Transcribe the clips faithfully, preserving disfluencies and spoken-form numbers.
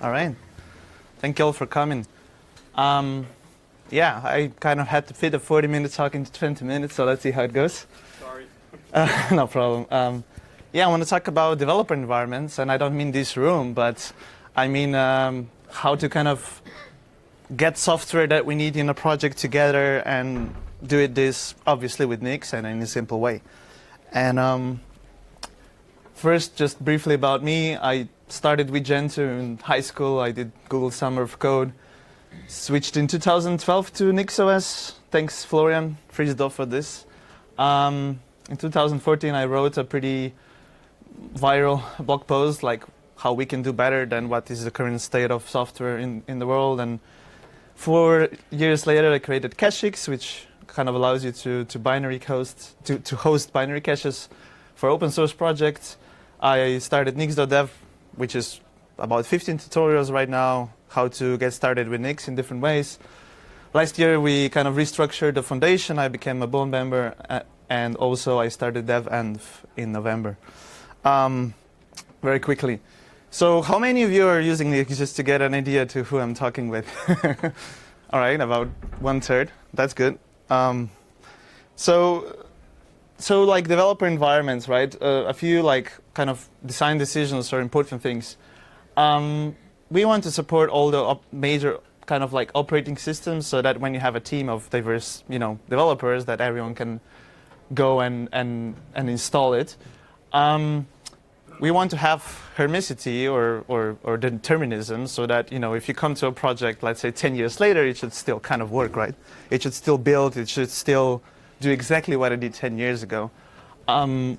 All right. Thank you all for coming. Um, yeah, I kind of had to fit a forty minute talk into twenty minutes, so let's see how it goes. Sorry. Uh, no problem. Um, yeah, I want to talk about developer environments, and I don't mean this room, but I mean um, how to kind of get software that we need in a project together and do it this, obviously, with Nix and in a simple way. And um, first, just briefly about me, I started with Gentoo in high school. I did Google Summer of Code. Switched in two thousand twelve to NixOS. Thanks, Florian Friesdorf, for this. Um, in two thousand fourteen, I wrote a pretty viral blog post, like how we can do better than what is the current state of software in, in the world. And four years later, I created Cachix, which kind of allows you to, to binary host to, to host binary caches for open source projects. I started Nix dot dev, which is about fifteen tutorials right now, how to get started with Nix in different ways. Last year, we kind of restructured the foundation. I became a board member, uh, and also I started DevEnv in November. Um, very quickly. So how many of you are using Nix, just to get an idea to who I'm talking with? All right, about one third. That's good. Um, so, so like developer environments, right? Uh, a few like kind of design decisions are important things. Um, we want to support all the op major kind of like operating systems, so that when you have a team of diverse, you know, developers, that everyone can go and and and install it. Um, we want to have hermicity or, or or determinism, so that, you know, if you come to a project, let's say ten years later, it should still kind of work, right? It should still build. It should still do exactly what it did ten years ago. Um,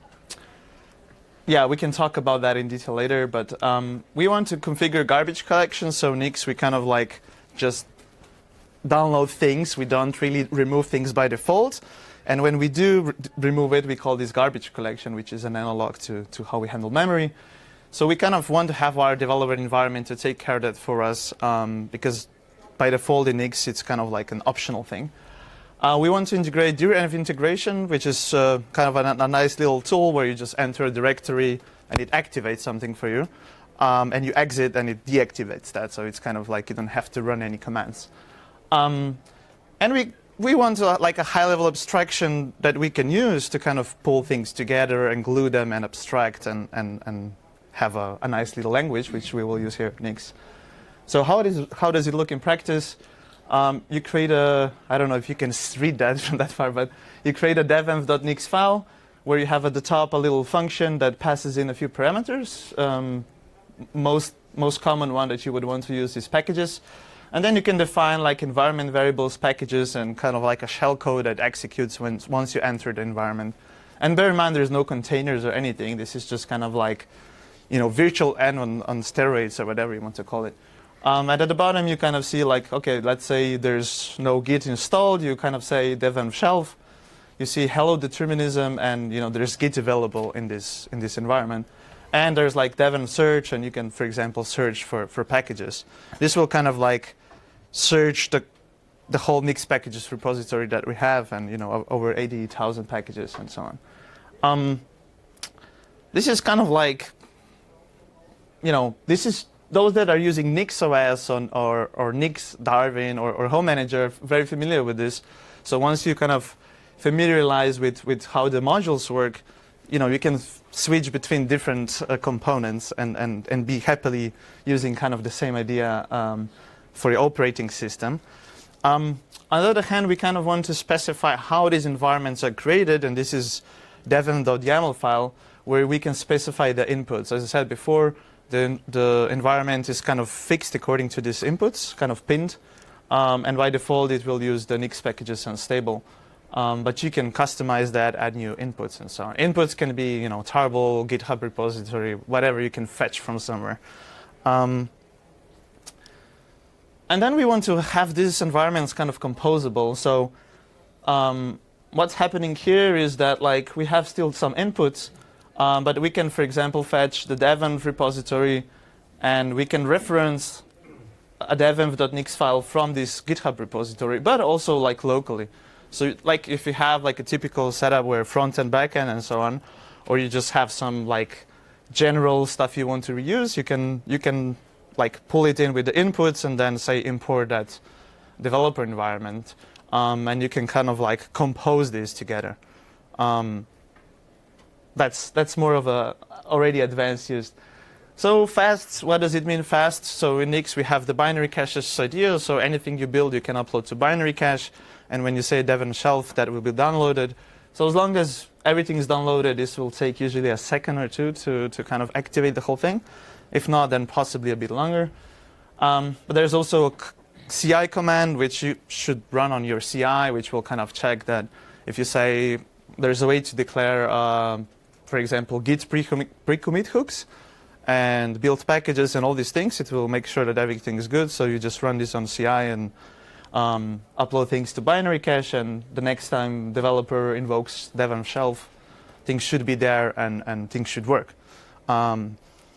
Yeah, we can talk about that in detail later, but um, we want to configure garbage collection. So Nix, we kind of like just download things. We don't really remove things by default. And when we do re remove it, we call this garbage collection, which is an analog to, to how we handle memory. So we kind of want to have our developer environment to take care of that for us, um, because by default in Nix, it's kind of like an optional thing. Uh, we want to integrate DIREnv integration, which is uh, kind of a, a nice little tool where you just enter a directory and it activates something for you. Um, and you exit and it deactivates that. So it's kind of like you don't have to run any commands. Um, and we, we want to, like a high-level abstraction that we can use to kind of pull things together and glue them and abstract and, and, and have a, a nice little language, which we will use here at Nix. So how, it is, how does it look in practice? Um, you create a, I don't know if you can read that from that far, but you create a devenv dot nix file where you have at the top a little function that passes in a few parameters. Um, most, most common one that you would want to use is packages. And then you can define like environment variables, packages, and kind of like a shell code that executes when, once you enter the environment. And bear in mind, there's no containers or anything. This is just kind of like, you know, virtual N on, on steroids or whatever you want to call it. Um, and at the bottom, you kind of see like, okay, let's say there's no Git installed. You kind of say devenv shelf. You see hello determinism, and you know there's Git available in this in this environment. And there's like devenv search, and you can, for example, search for for packages. This will kind of like search the the whole Nix packages repository that we have, and you know over eighty thousand packages and so on. Um, this is kind of like, you know, this is. Those that are using NixOS on, or, or Nix, Darwin, or, or Home Manager are very familiar with this. So once you kind of familiarize with, with how the modules work, you know, you can switch between different uh, components and, and, and be happily using kind of the same idea um, for the operating system. Um, on the other hand, we kind of want to specify how these environments are created, and this is devenv dot yaml file, where we can specify the inputs. As I said before, The, the environment is kind of fixed according to these inputs, kind of pinned. Um, and by default, it will use the Nix packages unstable. Um, but you can customize that, add new inputs, and so on. Inputs can be, you know, tarball, GitHub repository, whatever you can fetch from somewhere. Um, and then we want to have these environments kind of composable. So um, what's happening here is that like we have still some inputs. Um, but we can, for example, fetch the devenv repository, and we can reference a devenv dot nix file from this GitHub repository, but also like locally. So like if you have like a typical setup where front end, back end, and so on, or you just have some like general stuff you want to reuse, you can you can like pull it in with the inputs and then say import that developer environment. Um, and you can kind of like compose these together. Um, that's that's more of a already advanced use. So fast, what does it mean fast? So in Nix we have the binary caches idea. So anything you build you can upload to binary cache. And when you say dev on shelf, that will be downloaded. So as long as everything is downloaded, this will take usually a second or two to, to kind of activate the whole thing. If not, then possibly a bit longer. Um, but there's also a C I command which you should run on your C I, which will kind of check that if you say there's a way to declare, uh, for example, git pre-commit, pre-commit hooks and build packages and all these things, it will make sure that everything is good. So you just run this on C I and um, upload things to binary cache, and the next time developer invokes dev on shelf, things should be there and, and things should work. Um,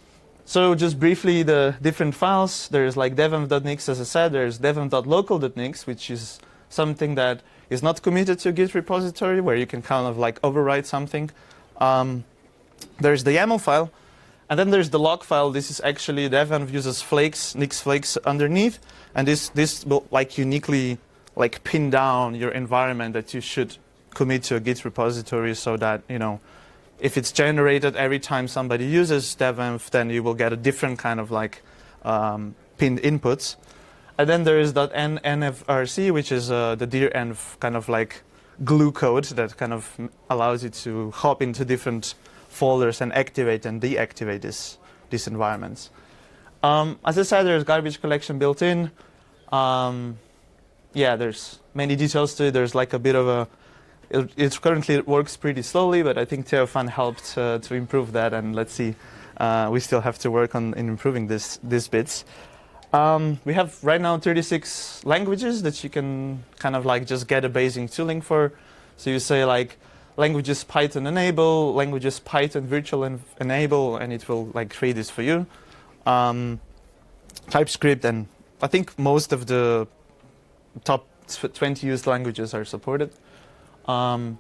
So just briefly, the different files, there's like devenv.nix, as I said, there's devenv.local.nix, which is something that is not committed to a Git repository, where you can kind of like overwrite something. Um, there's the YAML file, and then there's the log file. This is actually, devenv uses flakes, Nix flakes underneath, and this, this will like uniquely like pin down your environment that you should commit to a Git repository so that, you know, if it's generated every time somebody uses devenv, then you will get a different kind of like um, pinned inputs. And then there is .nfrc, which is uh, the direnv kind of like glue code that kind of allows you to hop into different folders and activate and deactivate this, these environments. Um, as I said, there's garbage collection built in. Um, yeah, there's many details to it. There's like a bit of a It, it currently works pretty slowly, but I think Theophan helped uh, to improve that, and let's see, uh, we still have to work on in improving this these bits. Um, we have right now thirty-six languages that you can kind of like just get a basic tooling for. So you say like languages Python enable, languages Python virtual en enable, and it will like create this for you. Um, TypeScript, and I think most of the top twenty used languages are supported. Um,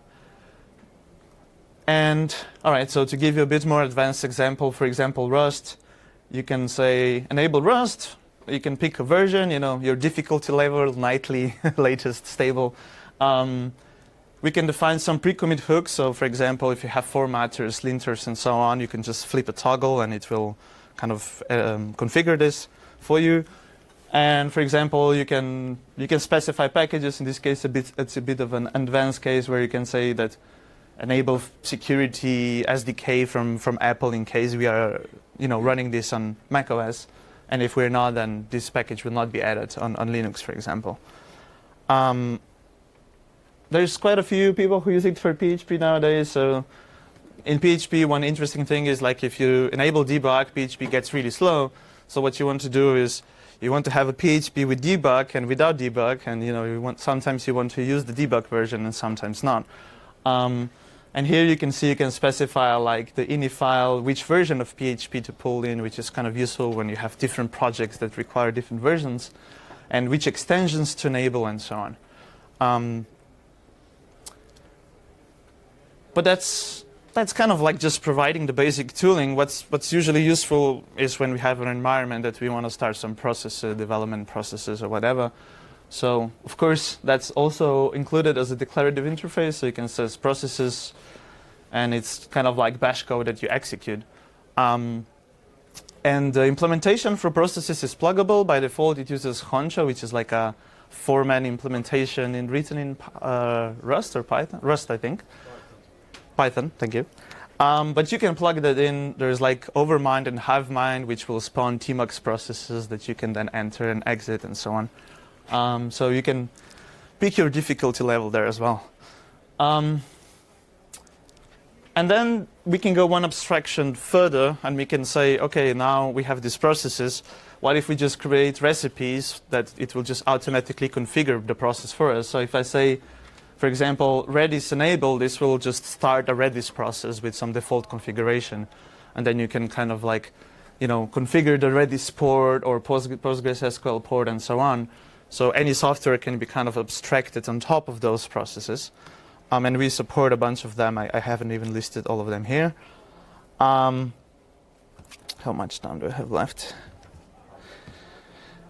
and all right, so to give you a bit more advanced example, for example, Rust, you can say enable Rust. You can pick a version, you know, your difficulty level, nightly, latest, stable. Um, we can define some pre-commit hooks. So, for example, if you have formatters, linters, and so on, you can just flip a toggle, and it will kind of um, configure this for you. And for example, you can you can specify packages. In this case, a bit it's a bit of an advanced case where you can say that enable security S D K from from Apple in case we are you know running this on macOS, and if we're not, then this package will not be added on on Linux, for example. Um, there's quite a few people who use it for P H P nowadays. So in P H P, one interesting thing is like if you enable debug, P H P gets really slow. So what you want to do is you want to have a P H P with debug and without debug, and you know you want sometimes you want to use the debug version and sometimes not. Um, and here you can see you can specify like the ini file, which version of P H P to pull in, which is kind of useful when you have different projects that require different versions, and which extensions to enable and so on. Um, but that's That's kind of like just providing the basic tooling. What's what's usually useful is when we have an environment that we want to start some process uh, development processes or whatever. So of course that's also included as a declarative interface. So you can say processes, and it's kind of like bash code that you execute. Um, and the implementation for processes is pluggable. By default, it uses Honcho, which is like a four-man implementation in written in uh, Rust or Python. Rust, I think. Python, thank you. Um, but you can plug that in. There's like Overmind and HiveMind, which will spawn Tmux processes that you can then enter and exit and so on. Um, so you can pick your difficulty level there as well. Um, and then we can go one abstraction further, and we can say, okay, now we have these processes. What if we just create recipes that it will just automatically configure the process for us? So if I say, for example, Redis enable, this will just start a Redis process with some default configuration. And then you can kind of like, you know, configure the Redis port or PostgreSQL port and so on. So any software can be kind of abstracted on top of those processes. Um, and we support a bunch of them. I, I haven't even listed all of them here. Um, how much time do I have left?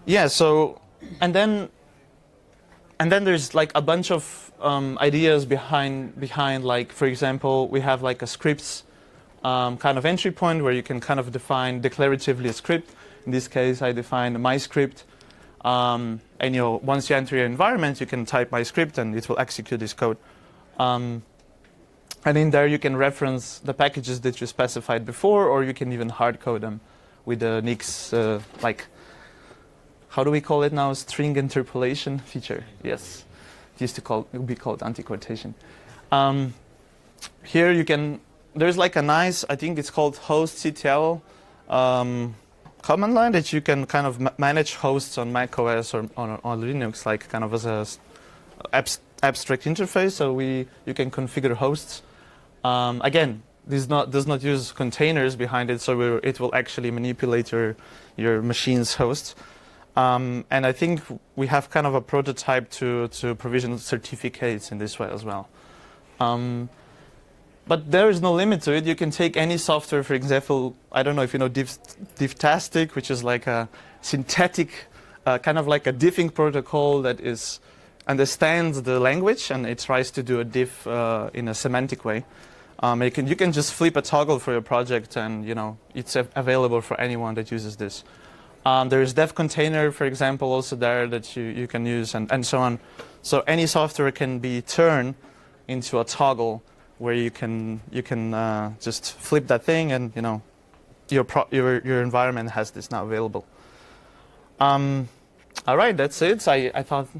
Yeah. So, and then and then there's like a bunch of um, ideas behind behind like, for example, we have like a scripts um, kind of entry point where you can kind of define declaratively a script. In this case, I defined my script. Um, and you know, once you enter your environment, you can type my script and it will execute this code. Um, and in there, you can reference the packages that you specified before, or you can even hard code them with the Nix, uh, like, how do we call it now? String interpolation feature. Yes, it used to call it would be called anti-quotation. Um, here you can. There's like a nice, I think it's called hostctl. Um, command line that you can kind of ma manage hosts on macOS or on, on Linux, like kind of as a abs abstract interface. So we you can configure hosts. Um, again, this not does not use containers behind it, so we're, it will actually manipulate your your machine's host. Um, and I think we have kind of a prototype to to provision certificates in this way as well. Um, But there is no limit to it. You can take any software, for example, I don't know if you know diff, Difftastic, which is like a synthetic, uh, kind of like a diffing protocol that is understands the language and it tries to do a diff uh, in a semantic way. Um, you can you can just flip a toggle for your project, and you know it's available for anyone that uses this. Um, there is dev container, for example, also there that you, you can use, and, and so on. So any software can be turned into a toggle where you can you can uh, just flip that thing, and you know your pro your your environment has this now available. Um, all right, that's it. I I thought